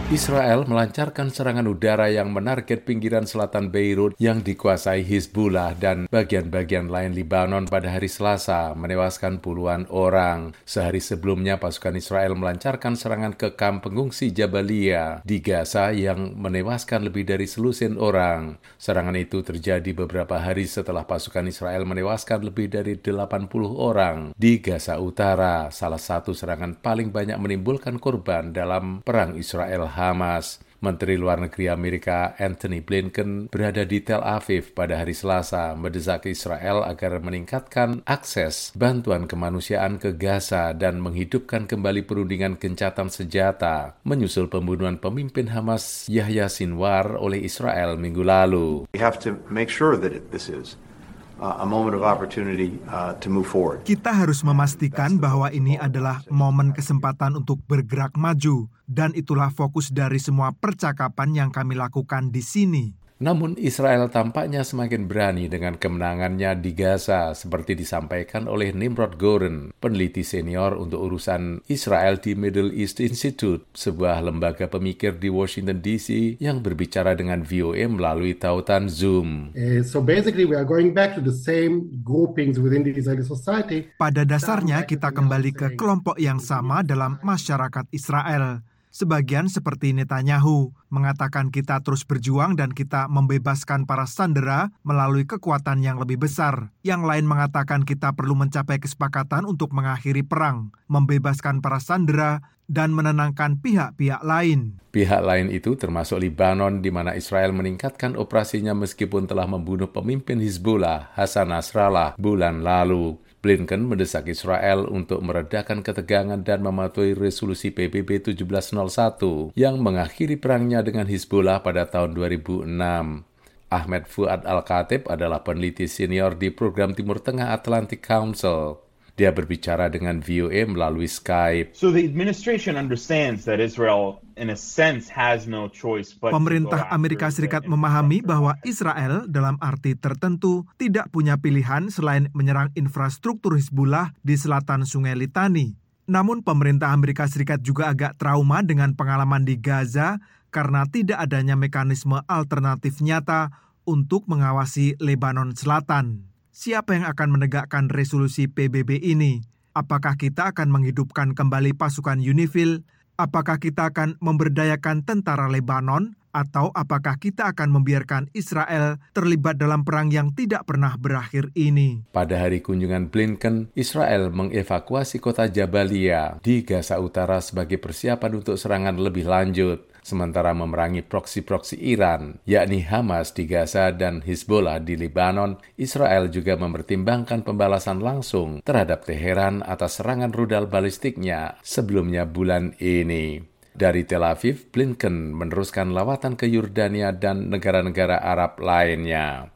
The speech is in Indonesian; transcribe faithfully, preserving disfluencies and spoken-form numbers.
Israel melancarkan serangan udara yang menarget pinggiran selatan Beirut yang dikuasai Hizbullah dan bagian-bagian lain Lebanon pada hari Selasa, menewaskan puluhan orang. Sehari sebelumnya, pasukan Israel melancarkan serangan ke kamp pengungsi Jabalia di Gaza yang menewaskan lebih dari selusin orang. Serangan itu terjadi beberapa hari setelah pasukan Israel menewaskan lebih dari delapan puluh orang di Gaza Utara, salah satu serangan paling banyak menimbulkan korban dalam perang Israel Hamas. Menteri Luar Negeri Amerika Antony Blinken berada di Tel Aviv pada hari Selasa mendesak Israel agar meningkatkan akses bantuan kemanusiaan ke Gaza dan menghidupkan kembali perundingan gencatan senjata menyusul pembunuhan pemimpin Hamas Yahya Sinwar oleh Israel minggu lalu. We have to make sure that it, this is Uh, a moment of opportunity uh, to move forward. Kita harus memastikan bahwa ini adalah momen kesempatan untuk bergerak maju, dan itulah fokus dari semua percakapan yang kami lakukan di sini. Namun Israel tampaknya semakin berani dengan kemenangannya di Gaza, seperti disampaikan oleh Nimrod Goren, peneliti senior untuk urusan Israel di Middle East Institute, sebuah lembaga pemikir di Washington D C yang berbicara dengan V O A melalui tautan Zoom. Uh, so basically we are going back to the same groupings within the Israeli society. Pada dasarnya kita kembali ke kelompok yang sama dalam masyarakat Israel. Sebagian seperti Netanyahu mengatakan kita terus berjuang dan kita membebaskan para sandera melalui kekuatan yang lebih besar. Yang lain mengatakan kita perlu mencapai kesepakatan untuk mengakhiri perang, membebaskan para sandera, dan menenangkan pihak-pihak lain. Pihak lain itu termasuk Lebanon, di mana Israel meningkatkan operasinya meskipun telah membunuh pemimpin Hizbullah, Hassan Nasrallah, bulan lalu. Blinken mendesak Israel untuk meredakan ketegangan dan mematuhi resolusi P B B tujuh belas nol satu yang mengakhiri perangnya dengan Hizbullah pada tahun dua ribu enam. Ahmed Fuad Al-Khatib adalah peneliti senior di program Timur Tengah Atlantic Council. Dia berbicara dengan V O A melalui Skype. So the administration understands that Israel in a sense has no choice but Pemerintah Amerika Serikat memahami bahwa Israel dalam arti tertentu tidak punya pilihan selain menyerang infrastruktur Hizbullah di selatan Sungai Litani. Namun pemerintah Amerika Serikat juga agak trauma dengan pengalaman di Gaza karena tidak adanya mekanisme alternatif nyata untuk mengawasi Lebanon Selatan. Siapa yang akan menegakkan resolusi P B B ini? Apakah kita akan menghidupkan kembali pasukan UNIFIL? Apakah kita akan memberdayakan tentara Lebanon? Atau apakah kita akan membiarkan Israel terlibat dalam perang yang tidak pernah berakhir ini? Pada hari kunjungan Blinken, Israel mengevakuasi kota Jabalia di Gaza Utara sebagai persiapan untuk serangan lebih lanjut, sementara memerangi proksi-proksi Iran, yakni Hamas di Gaza dan Hizbullah di Lebanon. Israel juga mempertimbangkan pembalasan langsung terhadap Teheran atas serangan rudal balistiknya sebelumnya bulan ini. Dari Tel Aviv, Blinken meneruskan lawatan ke Yordania dan negara-negara Arab lainnya.